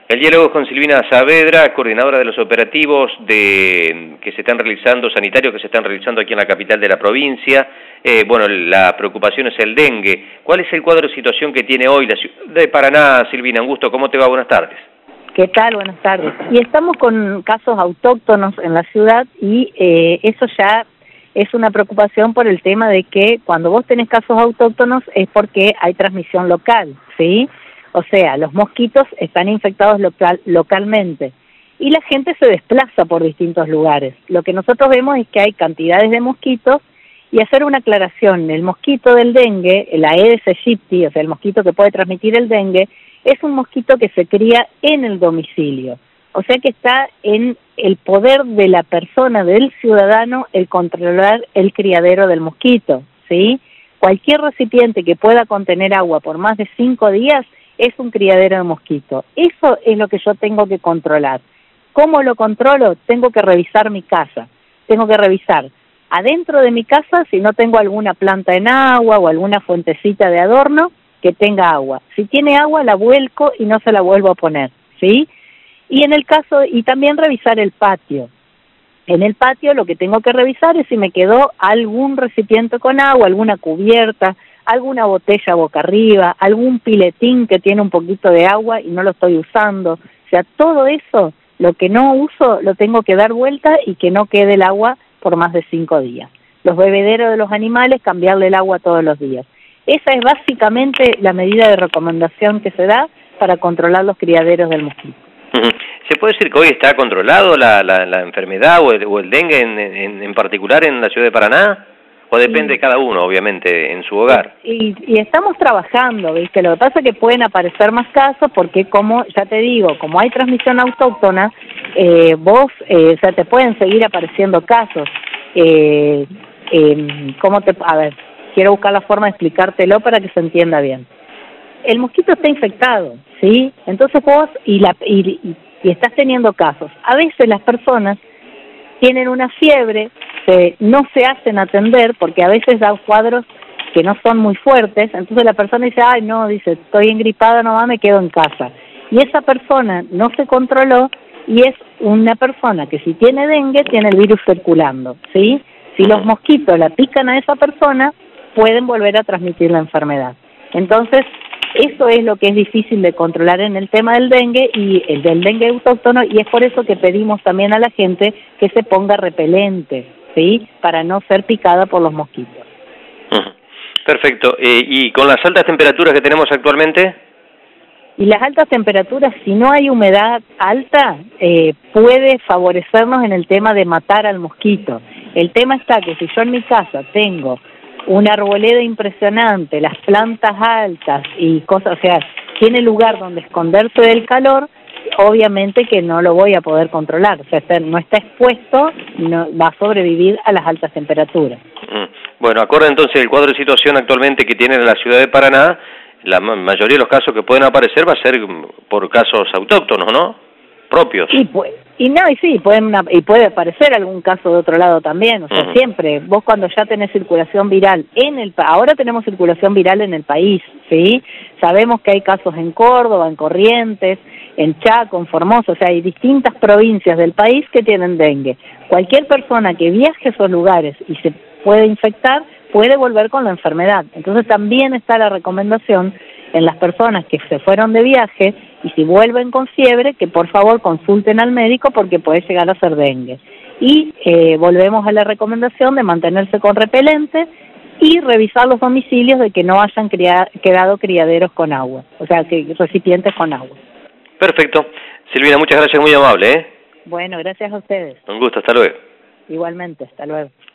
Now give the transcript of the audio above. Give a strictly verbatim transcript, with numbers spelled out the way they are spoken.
El diálogo con Silvina Saavedra, coordinadora de los operativos de, que se están realizando, sanitarios que se están realizando aquí en la capital de la provincia. Eh, bueno, la preocupación es el dengue. ¿Cuál es el cuadro de situación que tiene hoy la ciudad de Paraná, Silvina? Un gusto, ¿cómo te va? Buenas tardes. ¿Qué tal? Buenas tardes. Y estamos con casos autóctonos en la ciudad y eh, eso ya es una preocupación por el tema de que cuando vos tenés casos autóctonos es porque hay transmisión local, ¿sí? O sea, los mosquitos están infectados local, localmente y la gente se desplaza por distintos lugares. Lo que nosotros vemos es que hay cantidades de mosquitos y hacer una aclaración, el mosquito del dengue, el Aedes aegypti, o sea, el mosquito que puede transmitir el dengue, es un mosquito que se cría en el domicilio. O sea que está en el poder de la persona, del ciudadano, el controlar el criadero del mosquito, ¿sí? Cualquier recipiente que pueda contener agua por más de cinco días es un criadero de mosquito. Eso es lo que yo tengo que controlar. ¿Cómo lo controlo? Tengo que revisar mi casa. Tengo que revisar adentro de mi casa si no tengo alguna planta en agua o alguna fuentecita de adorno que tenga agua. Si tiene agua la vuelco y no se la vuelvo a poner, ¿sí? Y en el caso, y también revisar el patio. En el patio lo que tengo que revisar es si me quedó algún recipiente con agua, alguna cubierta, alguna botella boca arriba, algún piletín que tiene un poquito de agua y no lo estoy usando. O sea, todo eso, lo que no uso, lo tengo que dar vuelta y que no quede el agua por más de cinco días. Los bebederos de los animales, cambiarle el agua todos los días. Esa es básicamente la medida de recomendación que se da para controlar los criaderos del mosquito. ¿Se puede decir que hoy está controlado la, la, la enfermedad o el, o el dengue en, en, en particular en la ciudad de Paraná? ¿O depende de cada uno, obviamente, en su hogar? Y, y estamos trabajando, ¿viste? Lo que pasa es que pueden aparecer más casos porque, como ya te digo, como hay transmisión autóctona, eh, vos, eh, o sea, te pueden seguir apareciendo casos. Eh, eh, ¿Cómo te...? A ver, quiero buscar la forma de explicártelo para que se entienda bien. El mosquito está infectado, ¿sí? Entonces vos, y, la, y, y estás teniendo casos. A veces las personas tienen una fiebre, se, no se hacen atender porque a veces dan cuadros que no son muy fuertes, entonces la persona dice, ay no, dice, estoy engripada nomás, me quedo en casa. Y esa persona no se controló y es una persona que si tiene dengue tiene el virus circulando, ¿sí? Si los mosquitos la pican a esa persona, pueden volver a transmitir la enfermedad. Entonces, eso es lo que es difícil de controlar en el tema del dengue y el del dengue autóctono, y es por eso que pedimos también a la gente que se ponga repelente, ¿sí? Para no ser picada por los mosquitos. Perfecto. Eh, ¿Y con las altas temperaturas que tenemos actualmente? Y las altas temperaturas, si no hay humedad alta, eh, puede favorecernos en el tema de matar al mosquito. El tema está que si yo en mi casa tengo una arboleda impresionante, las plantas altas y cosas, o sea, tiene lugar donde esconderse del calor, obviamente que no lo voy a poder controlar, o sea, está, no está expuesto, no, va a sobrevivir a las altas temperaturas. Bueno, acorde entonces el cuadro de situación actualmente que tiene la ciudad de Paraná, la mayoría de los casos que pueden aparecer va a ser por casos autóctonos, ¿no? Propios. Y, pues, y no, y sí, pueden, y puede aparecer algún caso de otro lado también, o sea, uh-huh. Siempre, vos cuando ya tenés circulación viral en el, ahora tenemos circulación viral en el país, ¿sí? Sabemos que hay casos en Córdoba, en Corrientes, en Chaco, en Formosa, o sea, hay distintas provincias del país que tienen dengue. Cualquier persona que viaje a esos lugares y se puede infectar, puede volver con la enfermedad. Entonces también está la recomendación en las personas que se fueron de viaje y si vuelven con fiebre, que por favor consulten al médico porque puede llegar a ser dengue. Y eh, volvemos a la recomendación de mantenerse con repelente y revisar los domicilios de que no hayan cria- quedado criaderos con agua, o sea, que recipientes con agua. Perfecto. Silvina, muchas gracias, muy amable, ¿eh? Bueno, gracias a ustedes. Un gusto, hasta luego. Igualmente, hasta luego.